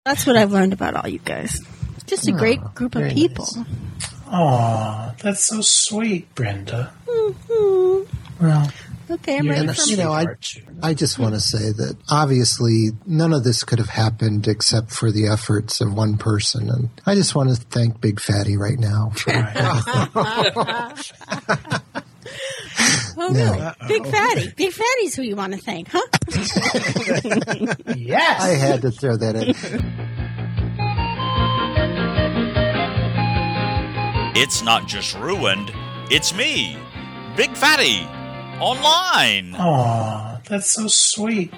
That's what I've learned about all you guys. Just a great group of people. Nice. Aw, that's so sweet, Brenda. Mm-hmm. Well, okay, I'm ready for I just want to say that obviously none of this could have happened except for the efforts of one person, and I just want to thank Big Fatty right now. Oh, really? Big Fatty's who you want to thank, huh? Yes! I had to throw that in. It's not just ruined, it's me, Big Fatty, online. Aw, that's so sweet.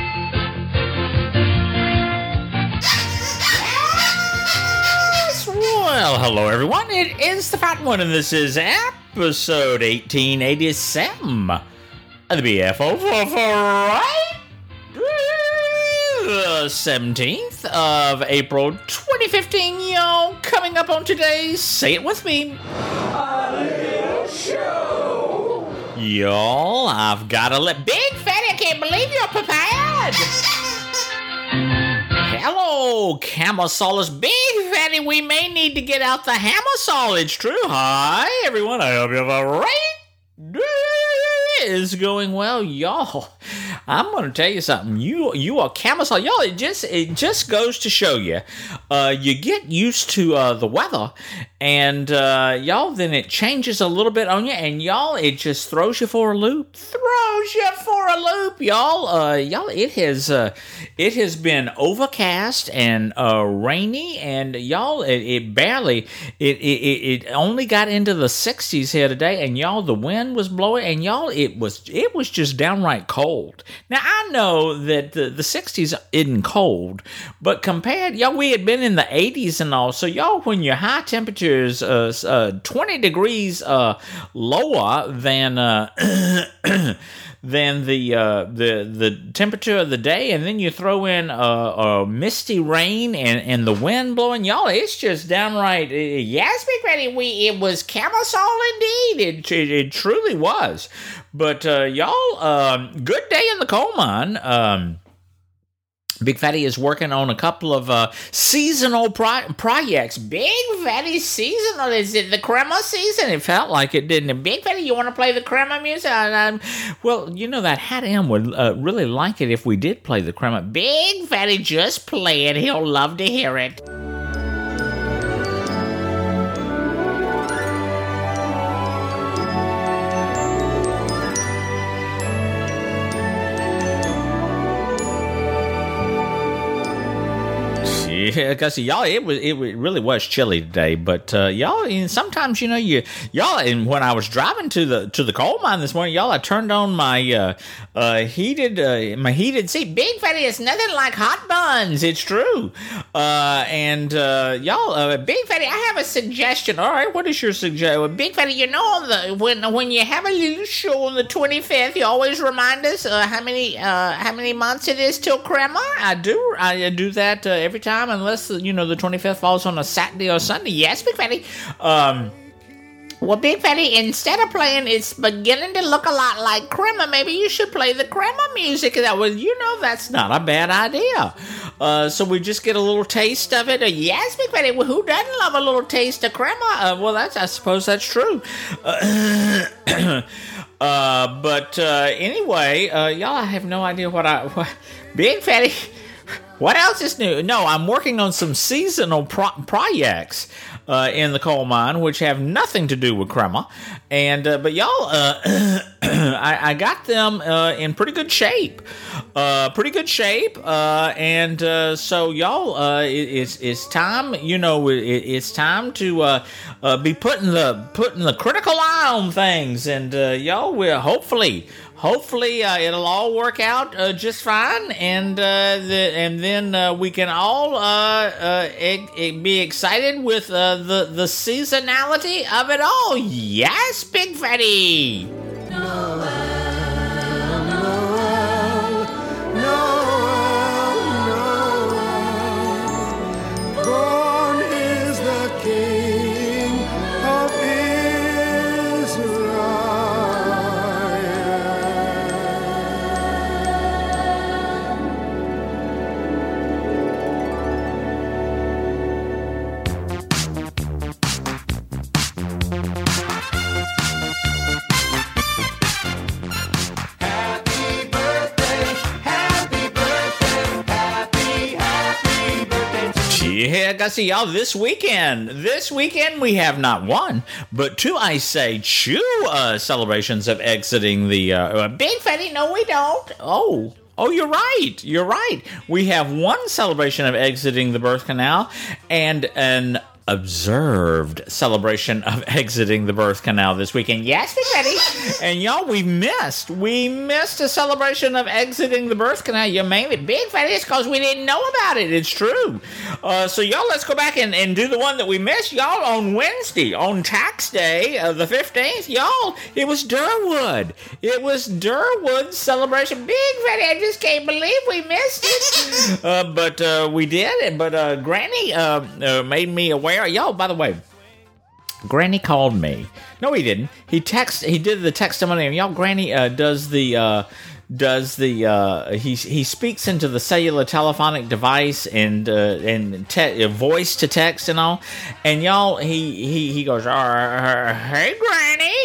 Well, hello everyone, it is the Fat One, and this is episode 1887 of the BFO for right? The 17th of April 2015, y'all. Coming up on today's Say It With Me show. Y'all, I've got to let Big Fatty, I can't believe you're prepared. Hello, Camasaurus. Big Fatty, we may need to get out the Hamasaur. It's true. Hi, everyone. I hope you have a great day. Is going well, y'all. I'm going to tell you something. You are Camasaur. Y'all, it just goes to show you. You get used to the weather, and y'all, then it changes a little bit on you, and y'all, it just throws you for a loop. Y'all. Y'all, it has been overcast and rainy, and y'all, it only got into the 60s here today, and y'all, the wind was blowing, and y'all, it was just downright cold. Now, I know that the 60s isn't cold, but compared, y'all, we had been in the 80s and all, so y'all, when your high temperatures 20 degrees lower than the temperature of the day, and then you throw in misty rain and the wind blowing, y'all, it's just downright, yes, Big Fatty, it was Camasaur indeed, it truly was. But y'all, good day in the coal mine. Big Fatty is working on a couple of seasonal projects. Big Fatty seasonal. Is it the crema season? It felt like it, didn't it? Big Fatty, you want to play the crema music? Well, you know that Hat M would really like it if we did play the crema. Big Fatty, just play it. He'll love to hear it. Yeah, because y'all, it really was chilly today. But y'all, and sometimes y'all, and when I was driving to the coal mine this morning, y'all, I turned on my heated seat. Big Fatty, it's nothing like hot buns. It's true. And y'all, Big Fatty, I have a suggestion. All right, what is your suggestion? Big Fatty, you know, when you have a little show on the 25th, you always remind us how many months it is till crema. I do that every time. Unless, the 25th falls on a Saturday or Sunday. Yes, Big Fatty. Well, Big Fatty, instead of playing It's Beginning to Look a Lot Like Crema, maybe you should play the crema music. That's not a bad idea. So we just get a little taste of it. Yes, Big Fatty, well, who doesn't love a little taste of crema? I suppose that's true. But anyway, y'all, I have no idea what Big Fatty... What else is new? No, I'm working on some seasonal projects in the coal mine, which have nothing to do with crema. And but y'all, I got them in pretty good shape. And so y'all, it's time. It's time to be putting the critical eye on things, and y'all will hopefully it'll all work out just fine, and then we can all be excited with the seasonality of it all. Yes, Big Fatty. Born is the King of Israel. Yeah, Gussie, y'all, this weekend we have not one, but two, I say, celebrations of exiting the Big Fatty. No, we don't. Oh, you're right. We have one celebration of exiting the birth canal and an observed celebration of exiting the birth canal this weekend. Yes, Big Fatty. And y'all, we missed a celebration of exiting the birth canal. You mainly, Big Fatty, it's because we didn't know about it. It's true. So y'all, let's go back and do the one that we missed. Y'all, on Wednesday, on tax day, the 15th, y'all, it was Durwood. It was Durwood's celebration. Big Fatty, I just can't believe we missed it. But we did. But Granny made me aware. Y'all, by the way, Granny called me. No, he didn't. He did the testimony. Y'all, Granny he speaks into the cellular telephonic device and voice to text and all. And y'all, he goes, "Hey, Granny,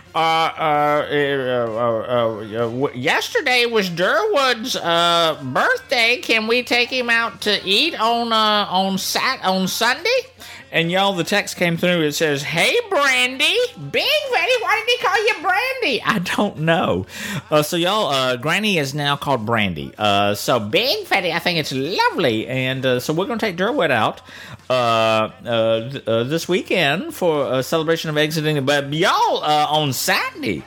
yesterday was Durwood's birthday. Can we take him out to eat on Sunday?" And y'all, the text came through. It says, "Hey, Brandy." Big Fatty, why did he call you Brandy? I don't know. So y'all, Granny is now called Brandy. So Big Fatty, I think it's lovely. And so we're going to take Durwood out this weekend for a celebration of exiting. But y'all, on Saturday,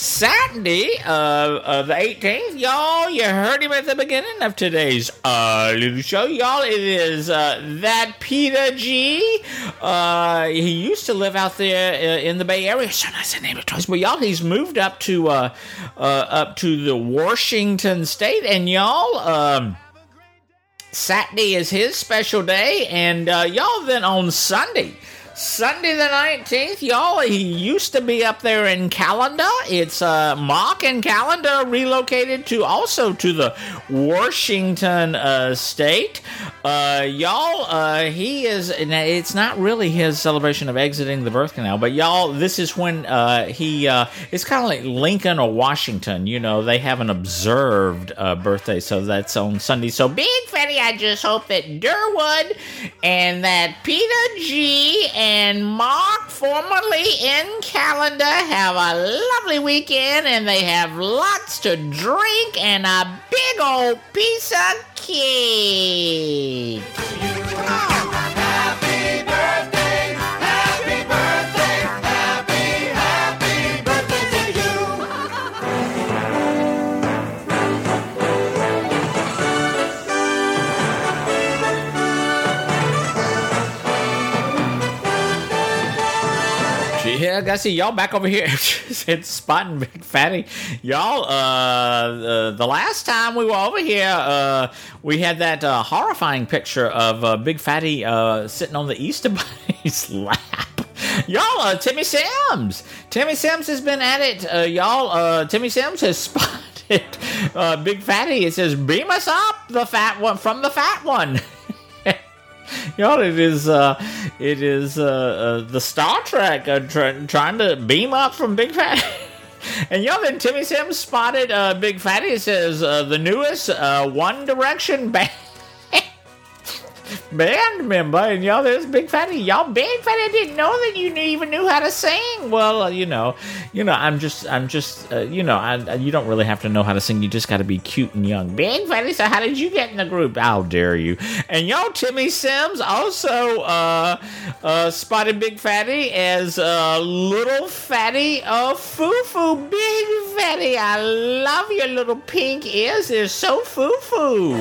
the 18th, y'all, you heard him at the beginning of today's little show. Y'all, it is that Peter G. He used to live out there in the Bay Area. So nice name of choice. But y'all, he's moved up to the Washington State, and y'all, Saturday is his special day, and y'all, then on Sunday the 19th, y'all, he used to be up there in Callender. It's Mark and Callender relocated to the Washington State. Y'all, he is, it's not really his celebration of exiting the birth canal, but y'all, this is when it's kind of like Lincoln or Washington, you know, they have an observed birthday, so that's on Sunday. So Big Fatty, I just hope that Durwood and that Peter G. and Mark, formerly in Callender, have a lovely weekend, and they have lots to drink and a big old piece of cake. Happy birthday, happy birthday, happy birthday to you. Yeah, I see y'all back over here. It's Spotting Big Fatty. Y'all, the last time we were over here, we had that horrifying picture of Big Fatty sitting on the Easter Bunny's lap. Y'all, Timmy Sims has been at it. Y'all, Timmy Sims has spotted Big Fatty. It says, "Beam us up, the fat one from the fat one." Y'all, it is the Star Trek trying to beam up from Big Fatty. And y'all, then Timmy Sims spotted Big Fatty. It says the newest One Direction band member, and y'all, there's Big Fatty. Y'all, Big Fatty, I didn't know that you even knew how to sing. Well, you know, I'm just, you don't really have to know how to sing. You just got to be cute and young. Big Fatty, so how did you get in the group? How dare you? And y'all, Timmy Sims also spotted Big Fatty as Little Fatty of Foo-Foo. Big Fatty, I love your little pink ears. They're so foo-foo.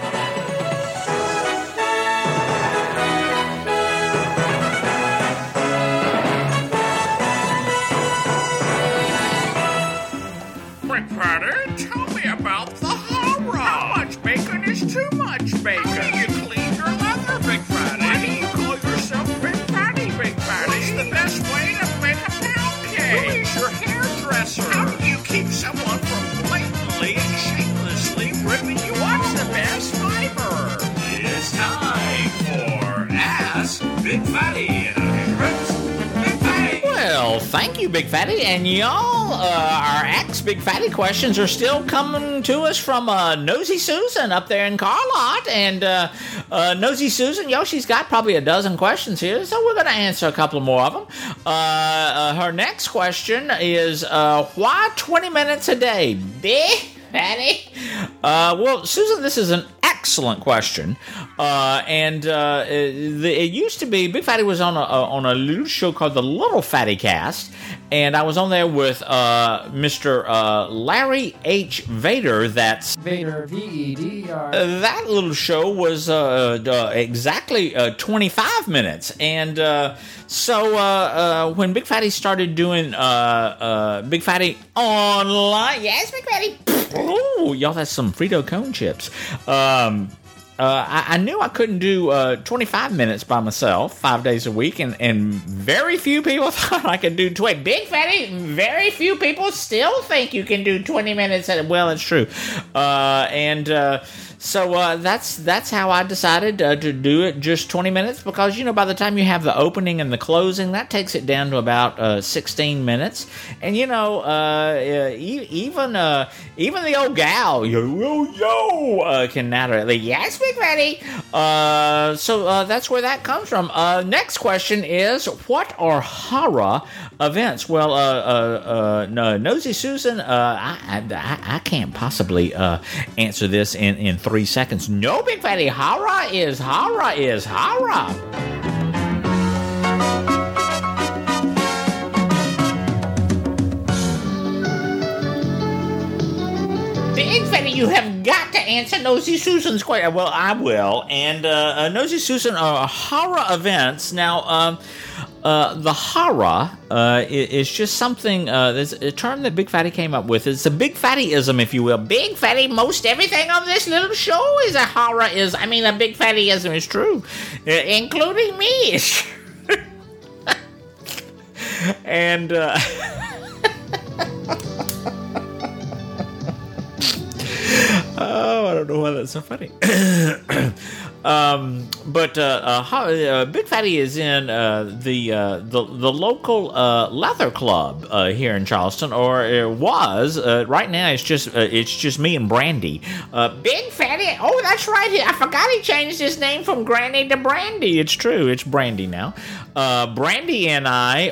Big Fatty, tell me about the horror. How much bacon is too much bacon? How do you clean your leather, Big Fatty? Why do you call yourself Big Fatty, Big Fatty? What's the best way to make a pound cake? Who is your hairdresser? How do you keep someone from blatantly and shamelessly ripping you off? What's the best fiber? It's time for Ask Big Fatty. Well, thank you you, Big Fatty. And y'all, our ex-Big Fatty questions are still coming to us from Nosy Susan up there in Carlot. And Nosy Susan, she's got probably a dozen questions here, so we're going to answer a couple more of them. Her next question is, why 20 minutes a day, Big Fatty? Well, Susan, this is an excellent question. It used to be, Big Fatty was on a little show called the Little Fatty Cast, and I was on there with Mr. Larry H. Vader. That's Vader, V-E-D-R. That little show was exactly 25 minutes, and so when Big Fatty started doing Big Fatty Online, yes, Big Fatty. Oh, y'all, that's some Frito cone chips. I knew I couldn't do 25 minutes by myself 5 days a week, and very few people thought I could do 20. Big Fatty, very few people still think you can do 20 minutes. Well, it's true. So that's how I decided to do it just 20 minutes, because, by the time you have the opening and the closing, that takes it down to about 16 minutes. And, even the old gal, can natter it. Yes, Big Fatty. So that's where that comes from. Next question is, what are horror events? Well, Nosy Susan, I can't possibly answer this in 3 seconds. No, Big Fatty, horror is horror. Big Fatty, you have got to answer Nosy Susan's question. Well, I will. And Nosy Susan, horror events. Now, the horror is just something, there's a term that Big Fatty came up with. It's a Big Fattyism, if you will. Big Fatty, most everything on this little show is a horror. A Big Fattyism is true, including me. And, oh, I don't know why that's so funny. But Big Fatty is in the local leather club here in Charleston, or it was. Right now, it's just me and Brandy. Big Fatty. Oh, that's right. I forgot he changed his name from Granny to Brandy. It's true. It's Brandy now. Brandy and I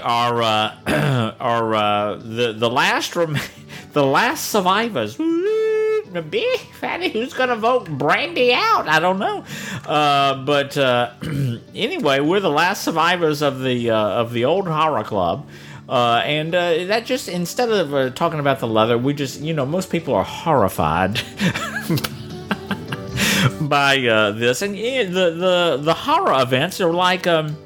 are the last survivors. Big Fatty, who's gonna vote Brandy out? I don't know, but anyway, we're the last survivors of the old horror club, and that just, instead of talking about the leather, we just, most people are horrified by this, and the horror events are like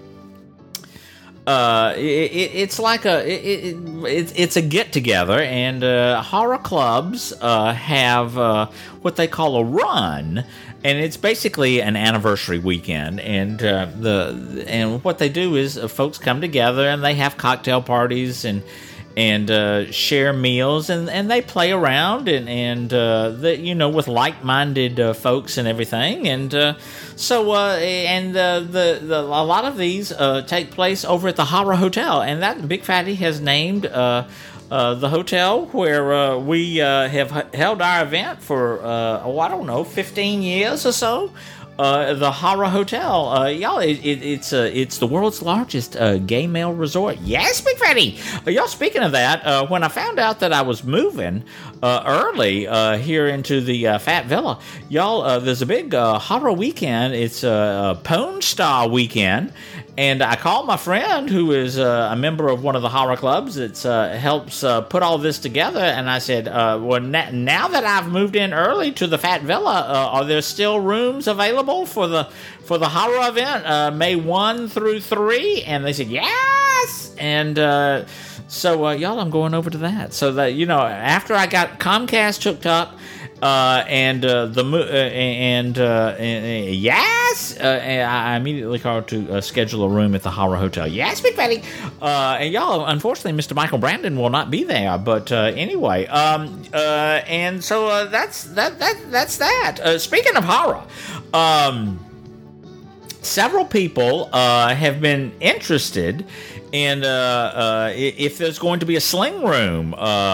it's a get together, and horror clubs have what they call a run, and it's basically an anniversary weekend. And what they do is folks come together and they have cocktail parties and share meals, and they play around and with like-minded folks and everything, and so a lot of these take place over at the Horror Hotel, and that Big Fatty has named the hotel where we have held our event for 15 years or so. The Horror Hotel, y'all, it's the world's largest gay male resort. Yes, Big Fatty. Y'all, speaking of that, when I found out that I was moving early here into the Fat Villa, y'all, there's a big horror weekend. It's a Pone Star weekend. And I called my friend, who is a member of one of the horror clubs that helps put all this together, and I said, well, now that I've moved in early to the Fat Villa, are there still rooms available for the horror event, May 1 through 3? And they said, yes! And so, y'all, I'm going over to that. So that, after I got Comcast hooked up, yes, I immediately called to schedule a room at the Horror Hotel. Yes, Big Fatty. And y'all, unfortunately, Mr. Michael Brandon will not be there. But anyway, and so that's that. Speaking of horror, several people have been interested in if there's going to be a sling room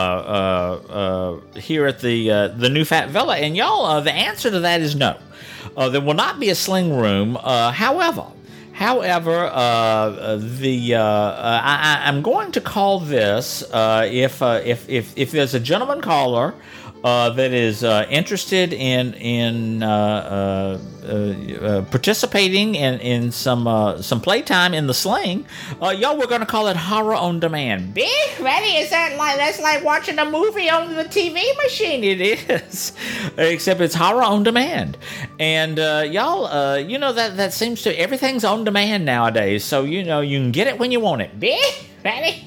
here at the new Fat Villa. And y'all, the answer to that is no. There will not be a sling room. However, I'm going to call this if there's a gentleman caller that is interested in participating in some playtime in the sling, y'all, we're going to call it Horror on Demand. Big Fatty, that's like watching a movie on the TV machine. It is, except it's Horror on Demand. And y'all, that seems to, everything's on demand nowadays, so you can get it when you want it. Big Fatty.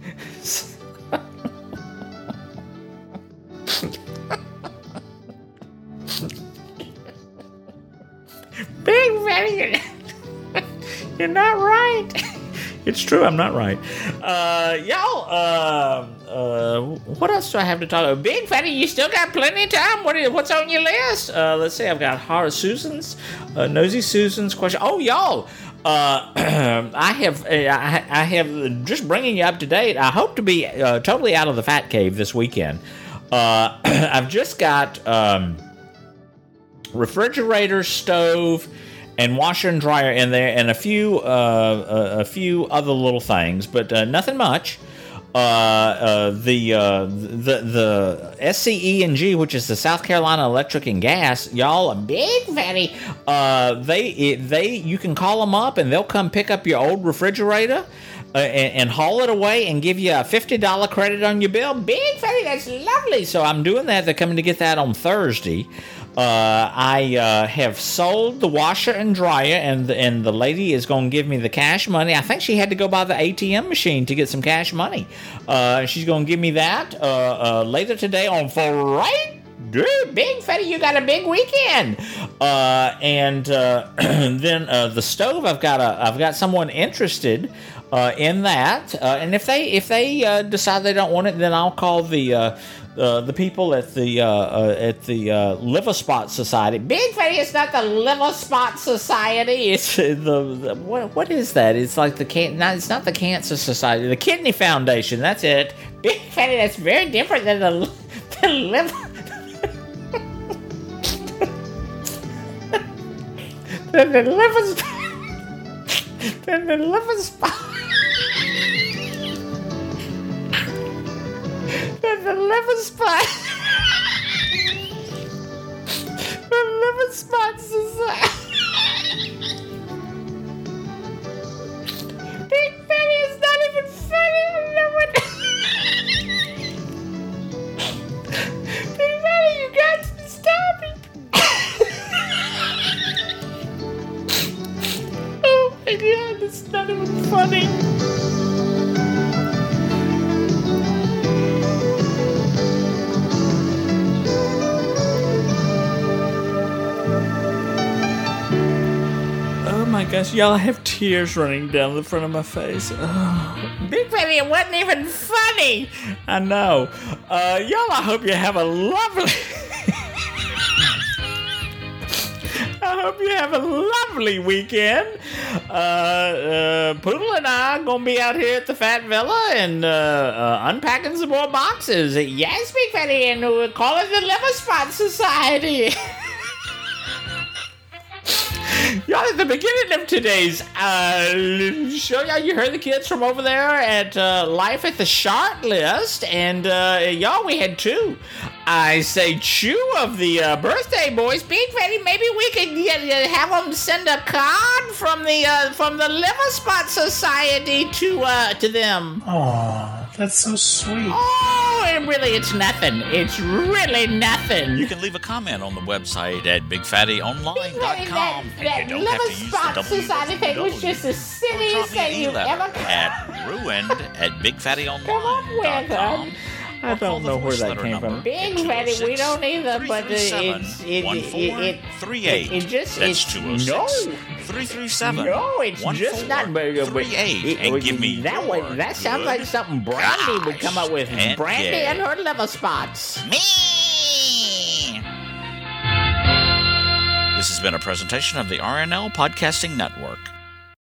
Big Fatty, you're not right. It's true, I'm not right. Y'all, what else do I have to talk about? Big Fatty, you still got plenty of time. What's on your list? Let's see, I've got Horror Susan's, Nosy Susan's question. Oh, y'all, I have just bringing you up to date. I hope to be totally out of the fat cave this weekend. I've just got refrigerator, stove, and washer and dryer in there, and a few other little things, but nothing much. The SCE&G, which is the South Carolina Electric and Gas, y'all, a Big Fatty. You can call them up and they'll come pick up your old refrigerator. And haul it away and give you a $50 credit on your bill. Big Fatty, that's lovely. So I'm doing that. They're coming to get that on Thursday. I have sold the washer and dryer, and the lady is going to give me the cash money. I think she had to go by the ATM machine to get some cash money. She's going to give me that later today on Friday. Big Fatty, you got a big weekend. And then the stove, I've got someone interested in that, and if they decide they don't want it, then I'll call the people at the Liver Spot Society. Big Fatty, it's not the Liver Spot Society. It's the what is that? It's like it's not the Cancer Society. The Kidney Foundation. That's it. Big Fatty, that's very different than the liver. Than the liver spot. The liver spot. The liver spot society. Big Fatty is not even funny. Big Fatty, you got to stop it. Oh my God, it's not even funny. Oh my gosh, y'all, I have tears running down the front of my face. Oh. Big Fatty, it wasn't even funny. I know. Y'all, I hope you have a lovely... I hope you have a lovely weekend. Poodle and I are going to be out here at the Fat Villa and unpacking some more boxes. Yes, Big Fatty, and we'll call it the Liver Spot Society. Y'all, at the beginning of today's show, y'all, you heard the kids from over there at Life at the Shart List, and y'all, we had two. I say two of the birthday boys. Big Fatty, maybe we could have them send a card from the Liver Spot Society to them. Aw, that's so sweet. Oh, and really, it's nothing. It's really nothing. You can leave a comment on the website at BigFattyOnline.com. That Liver Spot Society thing was just the silliest thing you've ever at ruined@BigFattyOnline.com. come up with. I don't know where that came from. Big Fatty, we don't either, but it just, that's 206 no. 337 No, it's just not. 38 and give me that way. That sounds like something Brandy would come up with. and Brandy gay. and her liver spots. Me. This has been a presentation of the RNL Podcasting Network.